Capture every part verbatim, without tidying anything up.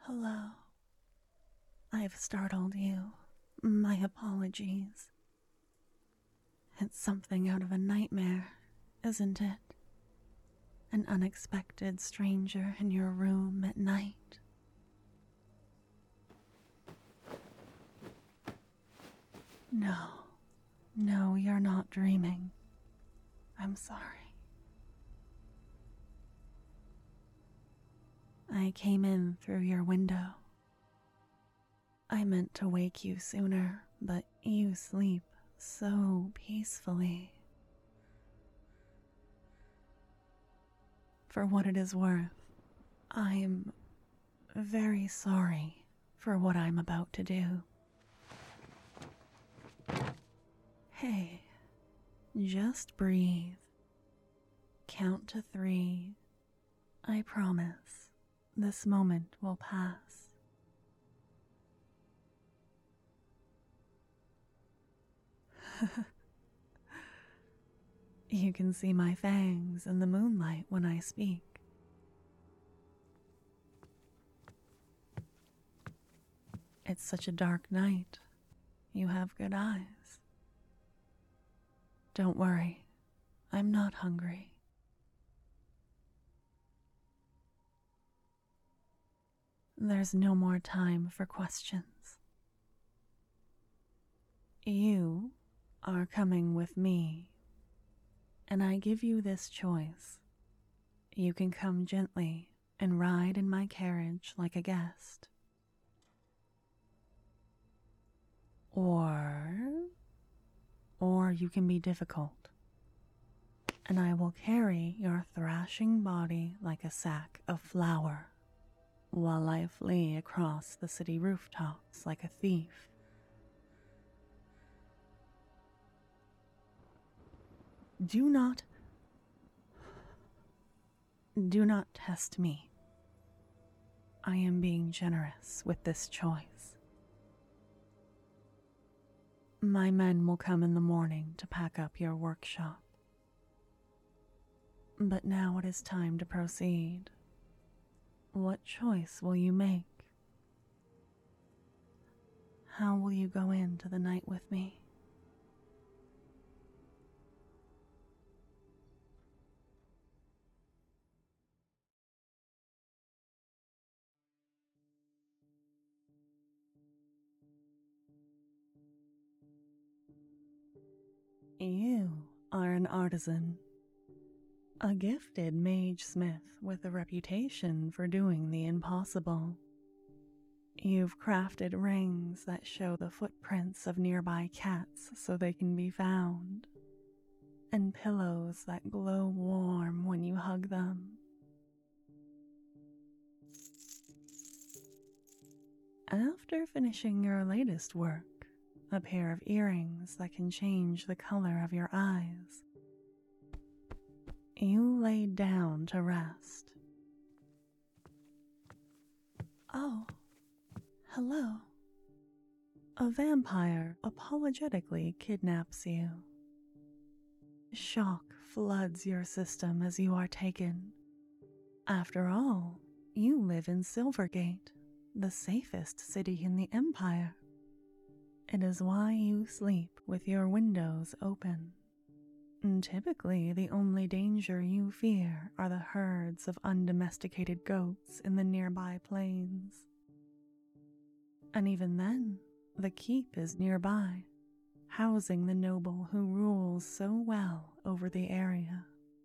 Hello. I've startled you. My apologies. It's something out of a nightmare, isn't it? An unexpected stranger in your room at night. No, no, you're not dreaming. I'm sorry. I came in through your window. I meant to wake you sooner, but you sleep so peacefully. For what it is worth, I'm very sorry for what I'm about to do. Hey, just breathe. Count to three. I promise this moment will pass. You can see my fangs in the moonlight when I speak. It's such a dark night. You have good eyes. Don't worry, I'm not hungry. There's no more time for questions. You are coming with me, and I give you this choice. You can come gently and ride in my carriage like a guest. Or, or you can be difficult, and I will carry your thrashing body like a sack of flour, while I flee across the city rooftops like a thief. Do not, do not test me. I am being generous with this choice. My men will come in the morning to pack up your workshop. But now it is time to proceed. What choice will you make? How will you go into the night with me? You are an artisan, a gifted mage smith with a reputation for doing the impossible. You've crafted rings that show the footprints of nearby cats so they can be found, and pillows that glow warm when you hug them. After finishing your latest work, a pair of earrings that can change the color of your eyes, you laid down to rest. Oh, hello. A vampire apologetically kidnaps you. Shock floods your system as you are taken. After all, you live in Silvergate, the safest city in the Empire. It is why you sleep with your windows open. Typically, the only danger you fear are the herds of undomesticated goats in the nearby plains. And even then, the keep is nearby, housing the noble who rules so well over the area.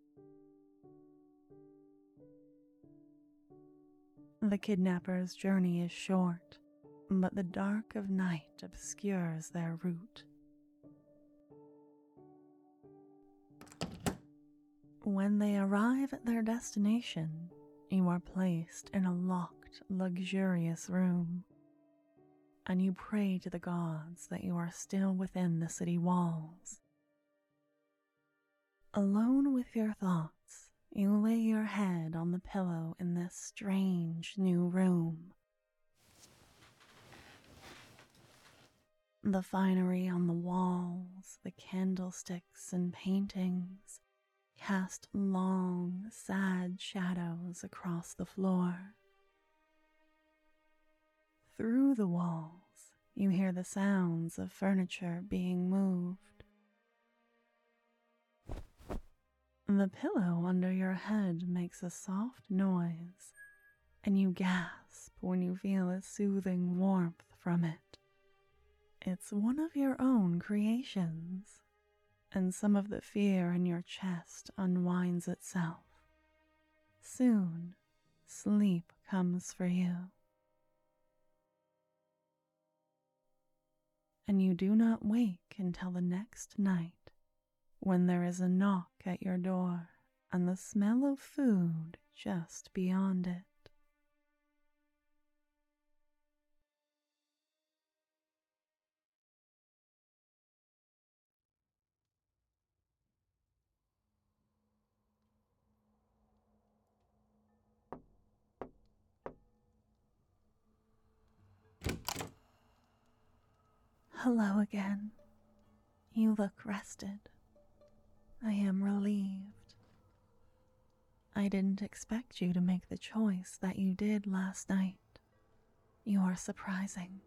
The kidnapper's journey is short, but the dark of night obscures their route. When they arrive at their destination, you are placed in a locked, luxurious room, and you pray to the gods that you are still within the city walls. Alone with your thoughts, you lay your head on the pillow in this strange new room. The finery on the walls, the candlesticks and paintings, cast long, sad shadows across the floor. Through the walls, you hear the sounds of furniture being moved. The pillow under your head makes a soft noise, and you gasp when you feel a soothing warmth from it. It's one of your own creations, and some of the fear in your chest unwinds itself. Soon, sleep comes for you. And you do not wake until the next night, when there is a knock at your door and the smell of food just beyond it. Hello again. You look rested. I am relieved. I didn't expect you to make the choice that you did last night. You are surprising.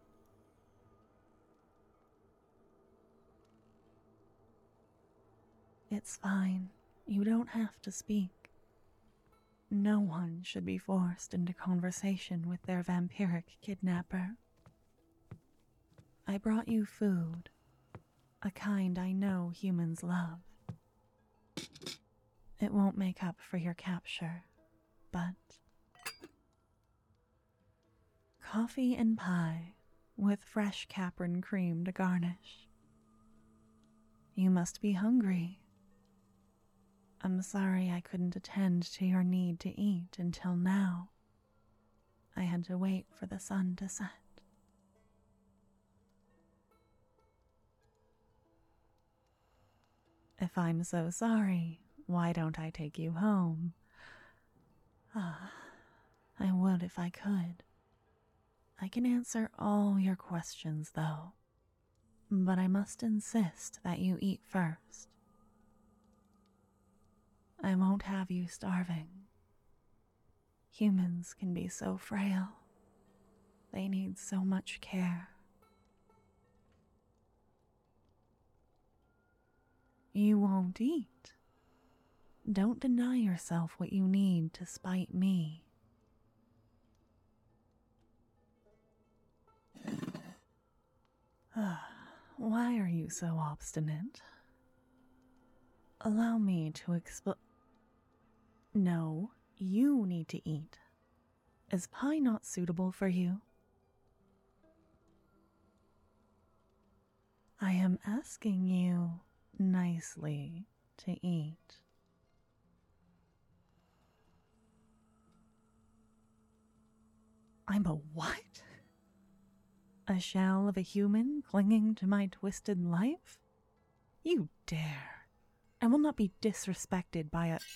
It's fine. You don't have to speak. No one should be forced into conversation with their vampiric kidnapper. I brought you food, a kind I know humans love. It won't make up for your capture, but coffee and pie with fresh Caprin cream to garnish. You must be hungry. I'm sorry I couldn't attend to your need to eat until now. I had to wait for the sun to set. If I'm so sorry, why don't I take you home? Ah, I would if I could. I can answer all your questions, though. But I must insist that you eat first. I won't have you starving. Humans can be so frail. They need so much care. You won't eat. Don't deny yourself what you need to spite me. Why are you so obstinate? Allow me to expl- No, you need to eat. Is pie not suitable for you? I am asking you nicely to eat. I'm a what? A shell of a human clinging to my twisted life? You dare. I will not be disrespected by a...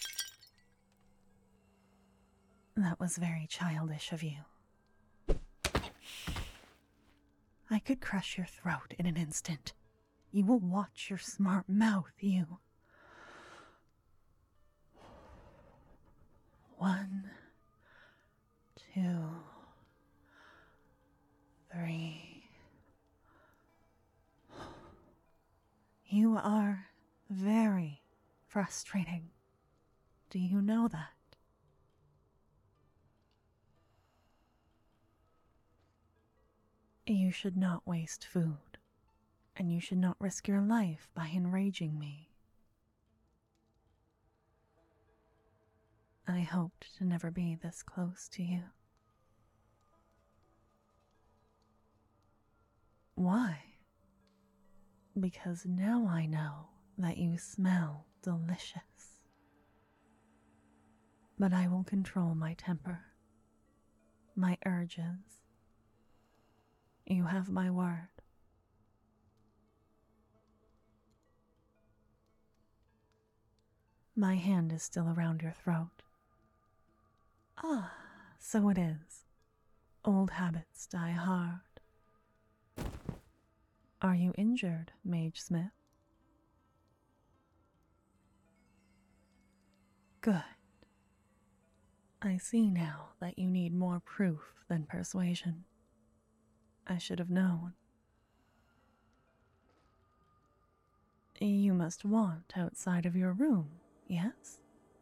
That was very childish of you. I could crush your throat in an instant. You will watch your smart mouth, you. One, two, three. You are very frustrating. Do you know that? You should not waste food, and you should not risk your life by enraging me. I hoped to never be this close to you. Why? Because now I know that you smell delicious. But I will control my temper, my urges. You have my word. My hand is still around your throat. Ah, so it is. Old habits die hard. Are you injured, Mage Smith? Good. I see now that you need more proof than persuasion. I should have known. You must want outside of your room, yes?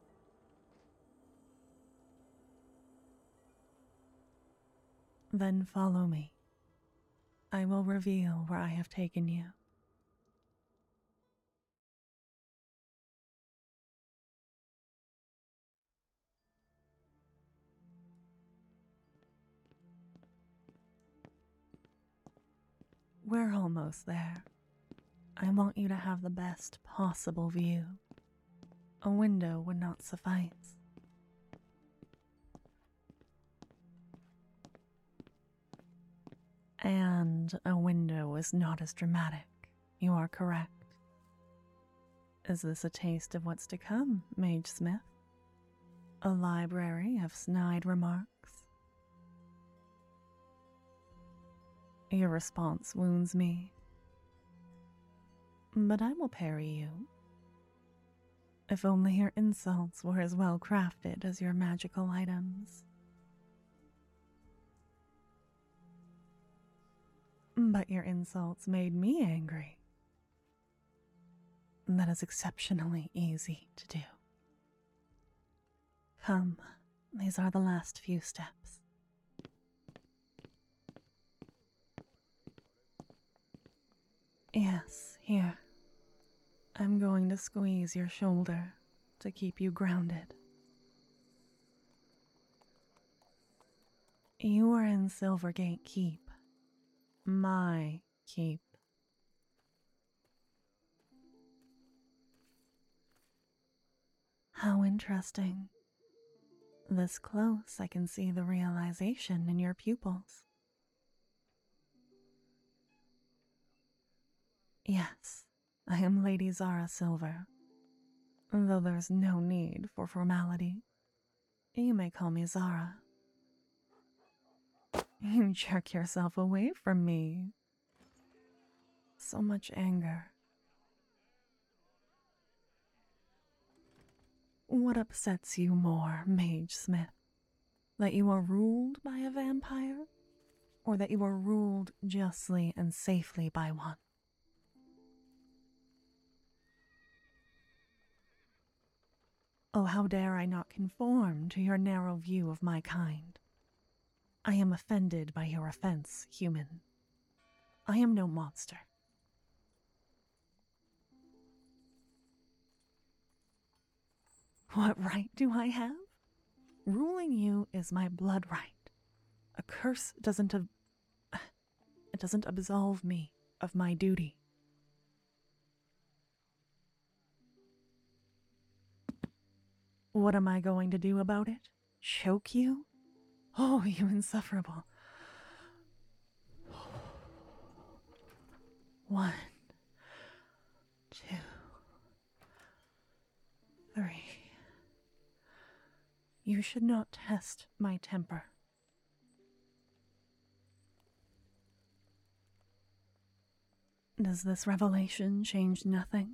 Then follow me. I will reveal where I have taken you. We're almost there. I want you to have the best possible view. A window would not suffice. And a window is not as dramatic. You are correct. Is this a taste of what's to come, Mage Smith? A library of snide remarks? Your response wounds me. But I will parry you. If only your insults were as well crafted as your magical items. But your insults made me angry. That is exceptionally easy to do. Come, these are the last few steps. Yes, here. I'm going to squeeze your shoulder to keep you grounded. You are in Silvergate Keep. My keep. How interesting. This close, I can see the realization in your pupils. Yes, I am Lady Zara Silver, though there's no need for formality. You may call me Zara. You jerk yourself away from me. So much anger. What upsets you more, Mage Smith? That you are ruled by a vampire? Or that you are ruled justly and safely by one? Oh, how dare I not conform to your narrow view of my kind? I am offended by your offense, human. I am no monster. What right do I have? Ruling you is my blood right. A curse doesn't ab- it doesn't absolve me of my duty. What am I going to do about it? Choke you? Oh, you insufferable. One, two, three. You should not test my temper. Does this revelation change nothing?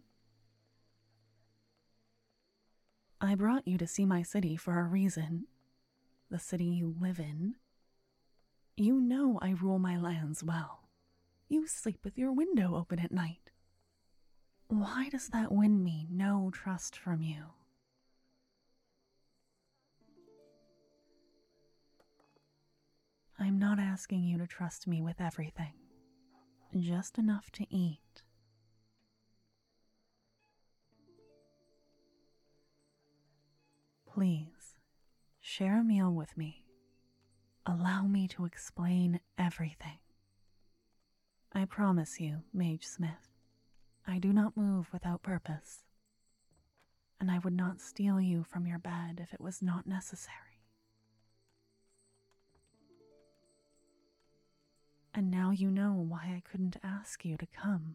I brought you to see my city for a reason. The city you live in. You know I rule my lands well. You sleep with your window open at night. Why does that win me no trust from you? I'm not asking you to trust me with everything. Just enough to eat. Please, share a meal with me. Allow me to explain everything. I promise you, Mage Smith, I do not move without purpose, and I would not steal you from your bed if it was not necessary. And now you know why I couldn't ask you to come.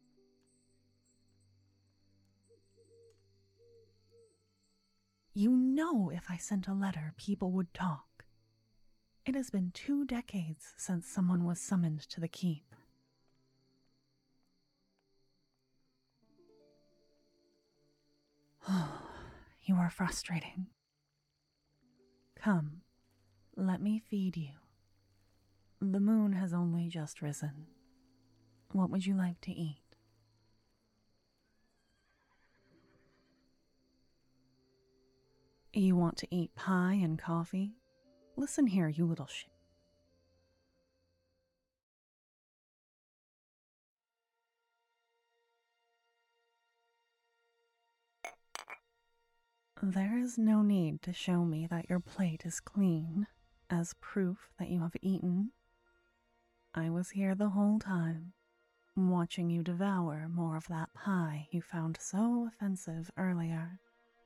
You know if I sent a letter, people would talk. It has been two decades since someone was summoned to the keep. Oh, you are frustrating. Come, let me feed you. The moon has only just risen. What would you like to eat? You want to eat pie and coffee? Listen here, you little shit. There is no need to show me that your plate is clean as proof that you have eaten. I was here the whole time, watching you devour more of that pie you found so offensive earlier.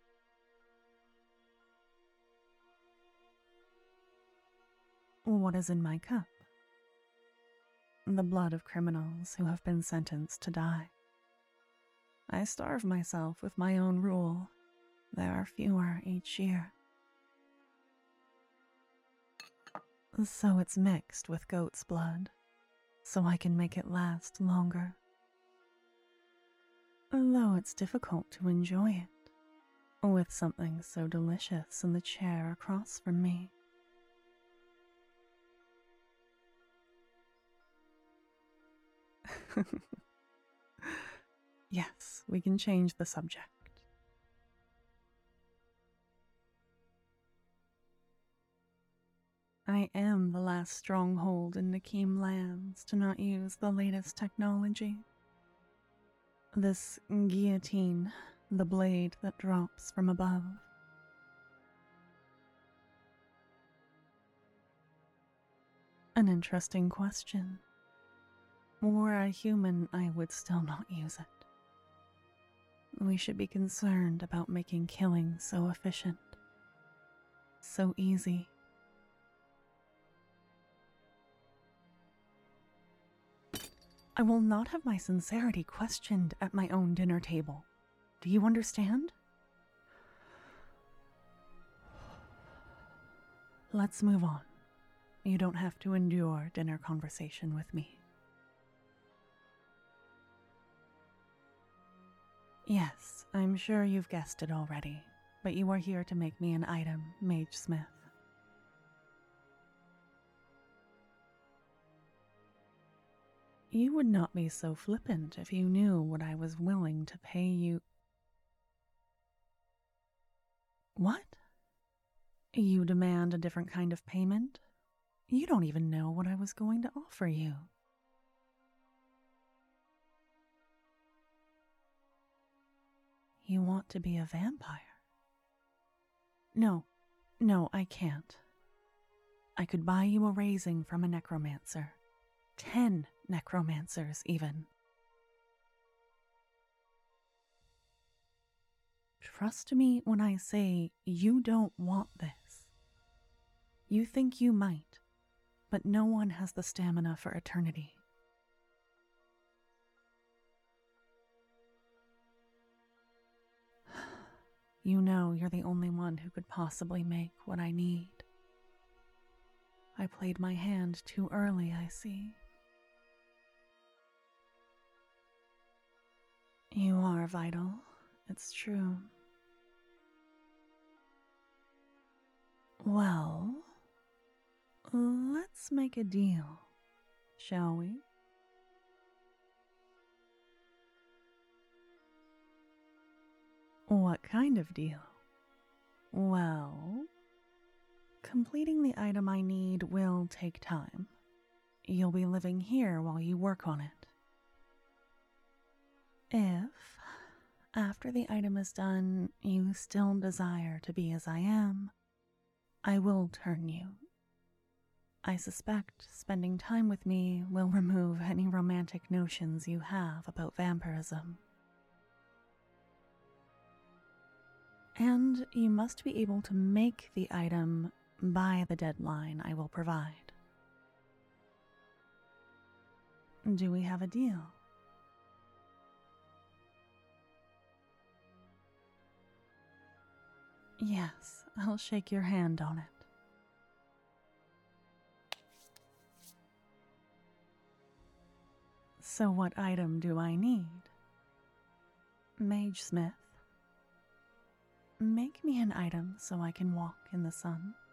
What is in my cup? The blood of criminals who have been sentenced to die. I starve myself with my own rule. There are fewer each year. So it's mixed with goat's blood, so I can make it last longer. Though it's difficult to enjoy it, with something so delicious in the chair across from me. Yes, we can change the subject. I am the last stronghold in Nakim lands to not use the latest technology. This guillotine, the blade that drops from above. An interesting question. Were I human, I would still not use it. We should be concerned about making killing so efficient, so easy. I will not have my sincerity questioned at my own dinner table. Do you understand? Let's move on. You don't have to endure dinner conversation with me. Yes, I'm sure you've guessed it already, but you are here to make me an item, Mage Smith. You would not be so flippant if you knew what I was willing to pay you. What? You demand a different kind of payment? You don't even know what I was going to offer you. You want to be a vampire? No, no, I can't. I could buy you a raising from a necromancer. Ten necromancers, even. Trust me when I say you don't want this. You think you might, but no one has the stamina for eternity. You know you're the only one who could possibly make what I need. I played my hand too early, I see. You are vital, it's true. Well, let's make a deal, shall we? What kind of deal? Well, completing the item I need will take time. You'll be living here while you work on it. If, after the item is done, you still desire to be as I am, I will turn you. I suspect spending time with me will remove any romantic notions you have about vampirism. And you must be able to make the item by the deadline I will provide. Do we have a deal? Yes, I'll shake your hand on it. So what item do I need? Mage Smith, make me an item so I can walk in the sun.